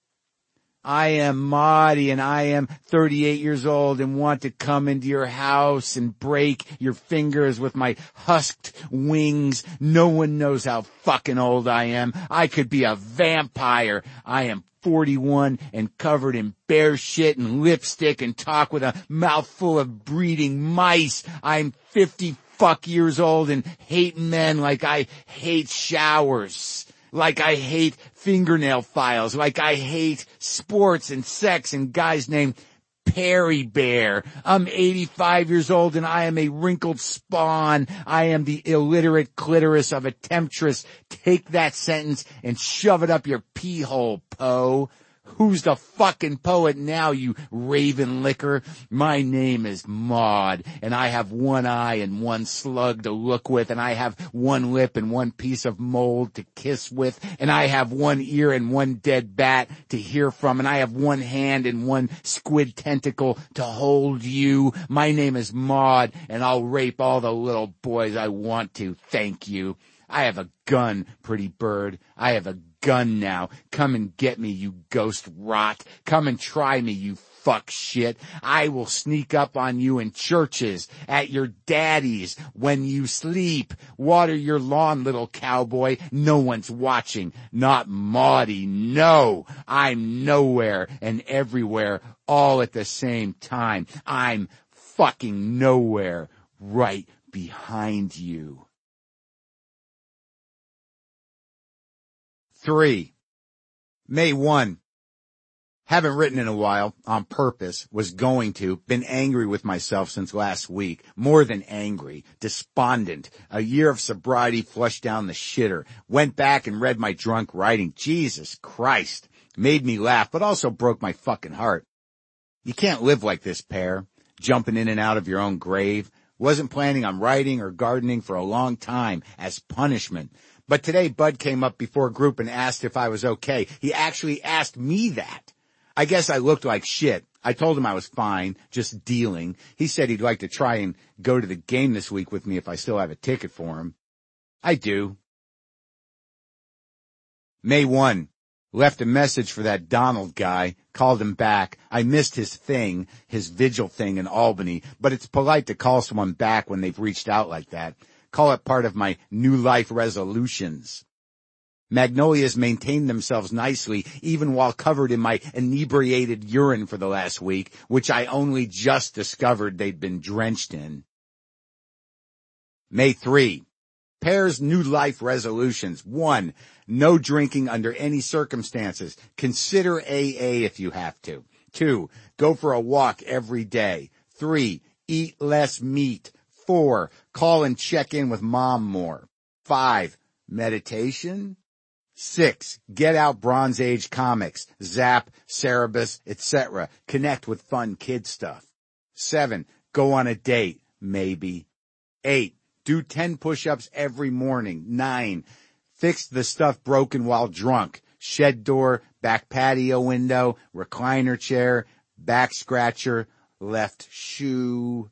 I am Maudie and I am thirty-eight years old and want to come into your house and break your fingers with my husked wings. No one knows how fucking old I am. I could be a vampire. I am forty-one and covered in bear shit and lipstick and talk with a mouthful of breeding mice. I'm fifty fuck years old and hate men like I hate showers. Like I hate fingernail files, like I hate sports and sex and guys named Perry Bear. I'm eighty-five years old and I am a wrinkled spawn. I am the illiterate clitoris of a temptress. Take that sentence and shove it up your pee hole, Poe. Who's the fucking poet now, you raven licker? My name is Maud, and I have one eye and one slug to look with, and I have one lip and one piece of mold to kiss with, and I have one ear and one dead bat to hear from, and I have one hand and one squid tentacle to hold you. My name is Maud, and I'll rape all the little boys I want to. Thank you. I have a gun, pretty bird. I have a gun now. Come and get me, you ghost rot. Come and try me, you fuck shit. I will sneak up on you in churches, at your daddy's, when you sleep. Water your lawn, little cowboy. No one's watching. Not Maudie. No. I'm nowhere and everywhere all at the same time. I'm fucking nowhere right behind you. Three, May first. Haven't written in a while, on purpose, was going to, been angry with myself since last week, more than angry, despondent, a year of sobriety flushed down the shitter, went back and read my drunk writing, Jesus Christ, made me laugh, but also broke my fucking heart. You can't live like this, pair, jumping in and out of your own grave. Wasn't planning on writing or gardening for a long time as punishment. But today Bud came up before group and asked if I was okay. He actually asked me that. I guess I looked like shit. I told him I was fine, just dealing. He said he'd like to try and go to the game this week with me if I still have a ticket for him. I do. May first. Left a message for that Donald guy, called him back. I missed his thing, his vigil thing in Albany, but it's polite to call someone back when they've reached out like that. Call it part of my new life resolutions. Magnolias maintained themselves nicely even while covered in my inebriated urine for the last week, which I only just discovered they'd been drenched in. May third. Pair's new life resolutions. One, no drinking under any circumstances. Consider A A if you have to. Two, go for a walk every day. Three, eat less meat. Four, call and check in with mom more. Five, meditation. Six, get out Bronze Age comics, Zap, Cerebus, et cetera. Connect with fun kid stuff. Seven, go on a date, maybe. Eight, do ten push-ups every morning. Nine, fix the stuff broken while drunk. Shed door, back patio window, recliner chair, back scratcher, left shoe.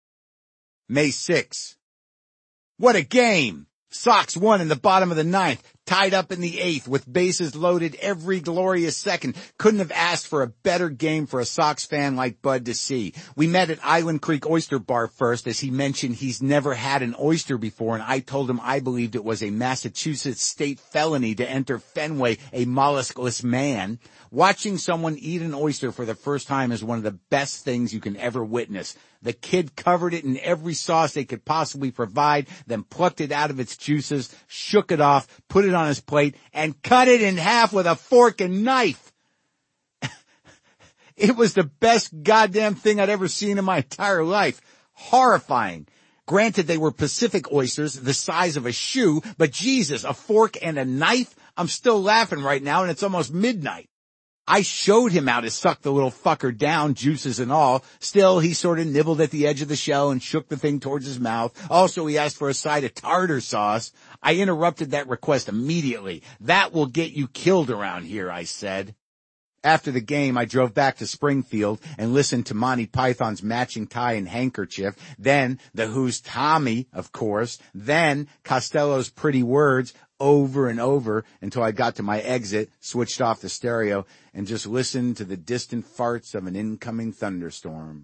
May sixth. What a game! Sox won in the bottom of the ninth. Tied up in the eighth with bases loaded every glorious second. Couldn't have asked for a better game for a Sox fan like Bud to see. We met at Island Creek Oyster Bar first, as he mentioned he's never had an oyster before, and I told him I believed it was a Massachusetts state felony to enter Fenway a molluskless man. Watching someone eat an oyster for the first time is one of the best things you can ever witness. The kid covered it in every sauce they could possibly provide, then plucked it out of its juices, shook it off, put it on his plate, and cut it in half with a fork and knife. It was the best goddamn thing I'd ever seen in my entire life. Horrifying. Granted, they were Pacific oysters the size of a shoe, but Jesus, a fork and a knife? I'm still laughing right now, and it's almost midnight. I showed him how to suck the little fucker down, juices and all. Still, he sort of nibbled at the edge of the shell and shook the thing towards his mouth. Also, he asked for a side of tartar sauce. I interrupted that request immediately. That will get you killed around here, I said. After the game, I drove back to Springfield and listened to Monty Python's Matching Tie and Handkerchief, then The Who's Tommy, of course, then Costello's Pretty Words, over and over until I got to my exit, switched off the stereo, and just listened to the distant farts of an incoming thunderstorm.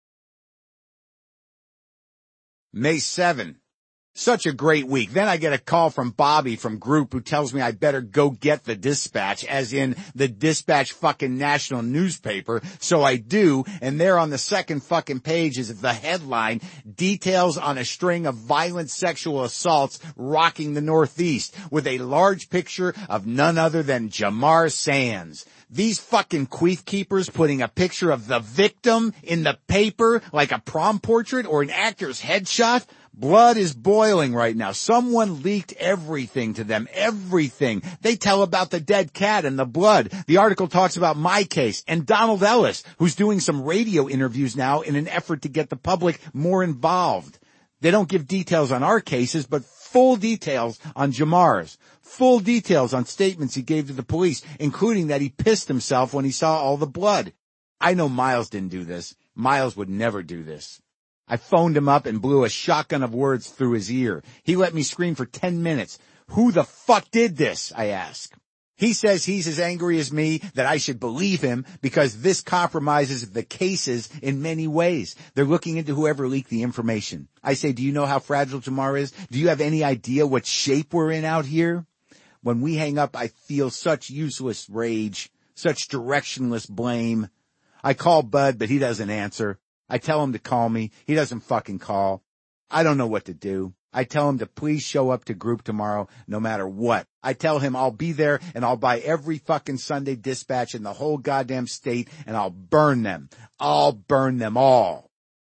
May seventh. Such a great week. Then I get a call from Bobby from Group who tells me I better go get the Dispatch, as in the Dispatch fucking national newspaper. So I do, and there on the second fucking page is the headline, Details on a String of Violent Sexual Assaults Rocking the Northeast, with a large picture of none other than Jamar Sands. These fucking queef keepers putting a picture of the victim in the paper like a prom portrait or an actor's headshot? Blood is boiling right now. Someone leaked everything to them, everything. They tell about the dead cat and the blood. The article talks about my case and Donald Ellis, who's doing some radio interviews now in an effort to get the public more involved. They don't give details on our cases, but full details on Jamar's. Full details on statements he gave to the police, including that he pissed himself when he saw all the blood. I know Miles didn't do this. Miles would never do this. I phoned him up and blew a shotgun of words through his ear. He let me scream for ten minutes. Who the fuck did this? I ask. He says he's as angry as me, that I should believe him because this compromises the cases in many ways. They're looking into whoever leaked the information. I say, do you know how fragile Jamar is? Do you have any idea what shape we're in out here? When we hang up, I feel such useless rage, such directionless blame. I call Bud, but he doesn't answer. I tell him to call me. He doesn't fucking call. I don't know what to do. I tell him to please show up to Group tomorrow no matter what. I tell him I'll be there and I'll buy every fucking Sunday Dispatch in the whole goddamn state and I'll burn them. I'll burn them all.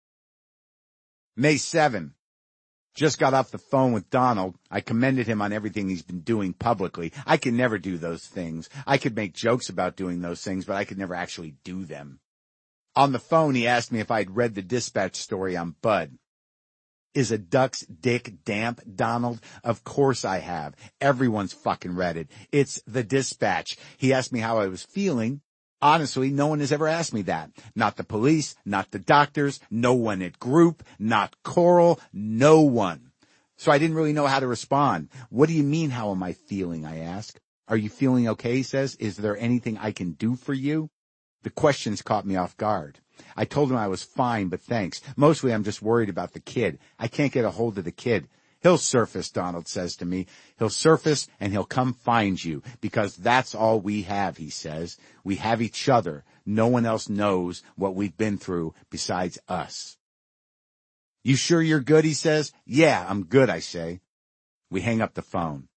May seventh. Just got off the phone with Donald. I commended him on everything he's been doing publicly. I can never do those things. I could make jokes about doing those things, but I could never actually do them. On the phone, he asked me if I'd read the Dispatch story on Bud. Is a duck's dick damp, Donald? Of course I have. Everyone's fucking read it. It's the Dispatch. He asked me how I was feeling. Honestly, no one has ever asked me that. Not the police, not the doctors, no one at Group, not Coral, no one. So I didn't really know how to respond. What do you mean, how am I feeling, I ask. Are you feeling okay, he says. Is there anything I can do for you? The questions caught me off guard. I told him I was fine, but thanks. Mostly I'm just worried about the kid. I can't get a hold of the kid. He'll surface, Donald says to me. He'll surface and he'll come find you because that's all we have, he says. We have each other. No one else knows what we've been through besides us. You sure you're good, he says. Yeah, I'm good, I say. We hang up the phone.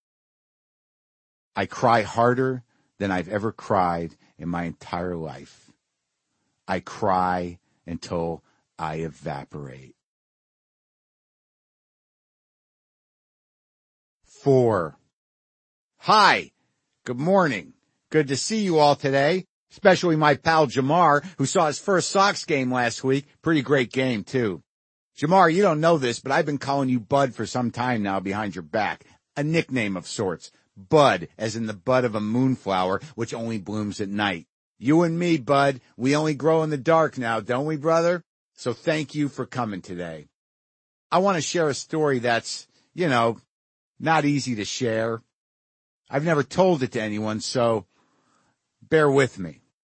I cry harder than I've ever cried in my entire life. I cry until I evaporate. Four. Hi. Good morning. Good to see you all today, especially my pal Jamar, who saw his first Sox game last week. Pretty great game, too. Jamar, you don't know this, but I've been calling you Bud for some time now behind your back. A nickname of sorts. Bud, as in the bud of a moonflower, which only blooms at night. You and me, Bud, we only grow in the dark now, don't we, brother? So thank you for coming today. I want to share a story that's, you know, not easy to share. I've never told it to anyone, so bear with me.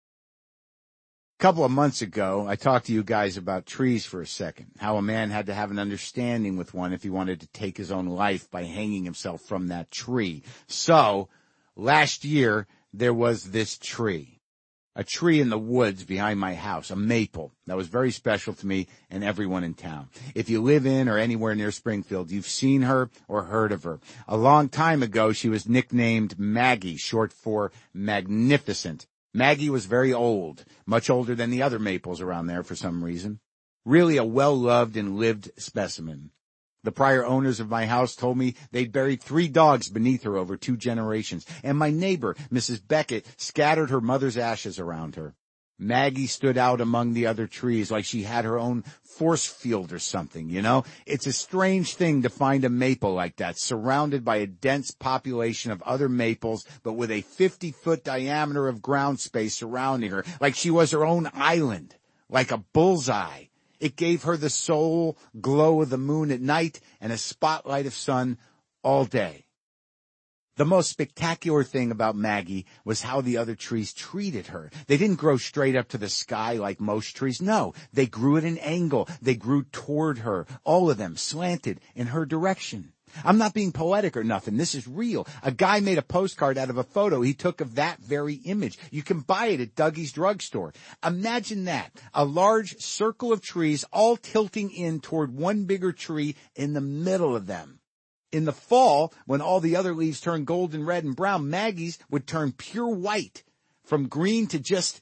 A couple of months ago, I talked to you guys about trees for a second, how a man had to have an understanding with one if he wanted to take his own life by hanging himself from that tree. So, last year, there was this tree, a tree in the woods behind my house, a maple that was very special to me and everyone in town. If you live in or anywhere near Springfield, you've seen her or heard of her. A long time ago, she was nicknamed Maggie, short for magnificent. Maggie was very old, much older than the other maples around there for some reason. Really a well-loved and lived specimen. The prior owners of my house told me they'd buried three dogs beneath her over two generations, and my neighbor, Missus Beckett, scattered her mother's ashes around her. Maggie stood out among the other trees like she had her own force field or something, you know? It's a strange thing to find a maple like that, surrounded by a dense population of other maples, but with a fifty-foot diameter of ground space surrounding her, like she was her own island, like a bullseye. It gave her the soul glow of the moon at night and a spotlight of sun all day. The most spectacular thing about Maggie was how the other trees treated her. They didn't grow straight up to the sky like most trees. No, they grew at an angle. They grew toward her, all of them slanted in her direction. I'm not being poetic or nothing. This is real. A guy made a postcard out of a photo he took of that very image. You can buy it at Dougie's drugstore. Imagine that. A large circle of trees all tilting in toward one bigger tree in the middle of them. In the fall, when all the other leaves turn golden red and brown, Maggie's would turn pure white, from green to just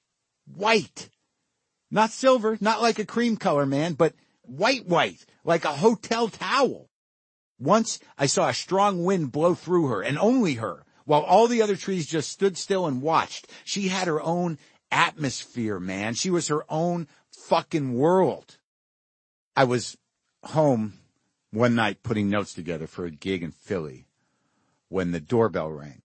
white. Not silver, not like a cream color, man, but white white, like a hotel towel. Once I saw a strong wind blow through her, and only her, while all the other trees just stood still and watched. She had her own atmosphere, man. She was her own fucking world. I was home one night putting notes together for a gig in Philly when the doorbell rang.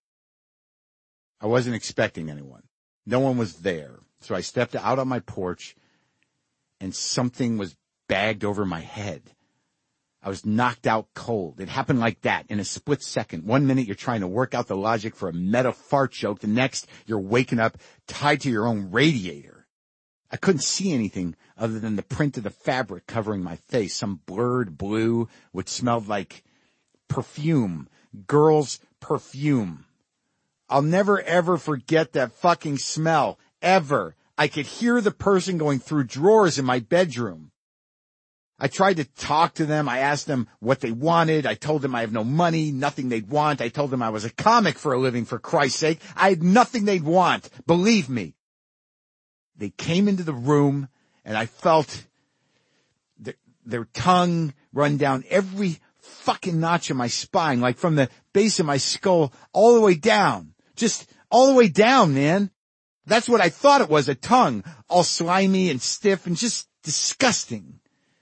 I wasn't expecting anyone. No one was there. So I stepped out on my porch and something was bagged over my head. I was knocked out cold. It happened like that in a split second. One minute you're trying to work out the logic for a meta fart joke. The next you're waking up tied to your own radiator. I couldn't see anything other than the print of the fabric covering my face, some blurred blue which smelled like perfume, girl's perfume. I'll never ever forget that fucking smell, ever. I could hear the person going through drawers in my bedroom. I tried to talk to them. I asked them what they wanted. I told them I have no money, nothing they'd want. I told them I was a comic for a living, for Christ's sake. I had nothing they'd want. Believe me. They came into the room and I felt their, their tongue run down every fucking notch of my spine, like from the base of my skull all the way down. Just all the way down, man. That's what I thought it was, a tongue, all slimy and stiff and just disgusting.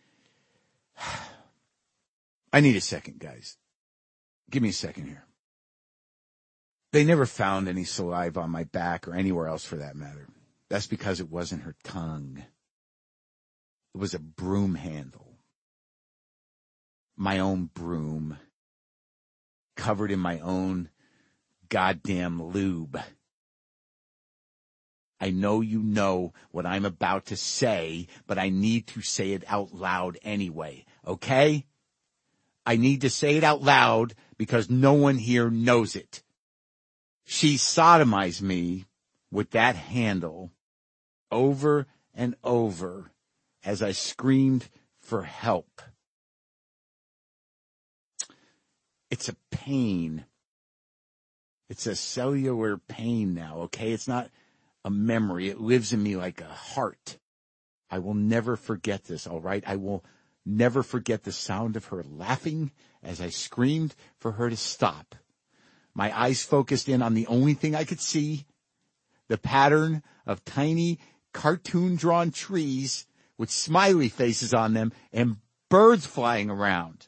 I need a second, guys. Give me a second here. They never found any saliva on my back or anywhere else for that matter. That's because it wasn't her tongue. It was a broom handle. My own broom. Covered in my own goddamn lube. I know you know what I'm about to say, but I need to say it out loud anyway, okay? I need to say it out loud because no one here knows it. She sodomized me with that handle over and over as I screamed for help. It's a pain. It's a cellular pain now, okay? It's not a memory. It lives in me like a heart. I will never forget this, all right? I will never forget the sound of her laughing as I screamed for her to stop. My eyes focused in on the only thing I could see, the pattern of tiny cartoon-drawn trees with smiley faces on them and birds flying around.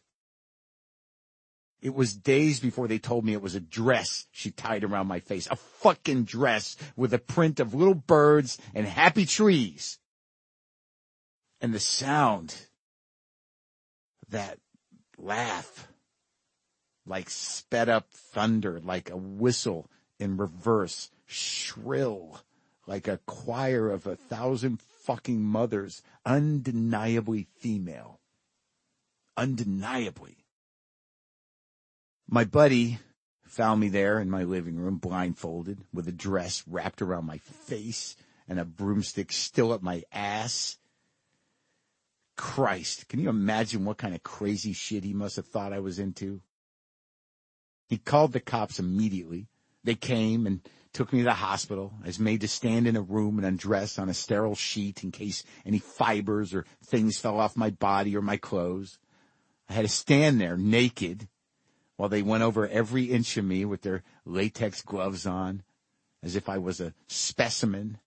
It was days before they told me it was a dress she tied around my face, a fucking dress with a print of little birds and happy trees. And the sound, that laugh, like sped up thunder, like a whistle in reverse, shrill, like a choir of a thousand fucking mothers, undeniably female. Undeniably. My buddy found me there in my living room, blindfolded, with a dress wrapped around my face and a broomstick still up my ass. Christ, can you imagine what kind of crazy shit he must have thought I was into? He called the cops immediately. They came and took me to the hospital. I was made to stand in a room and undress on a sterile sheet in case any fibers or things fell off my body or my clothes. I had to stand there naked while they went over every inch of me with their latex gloves on, as if I was a specimen.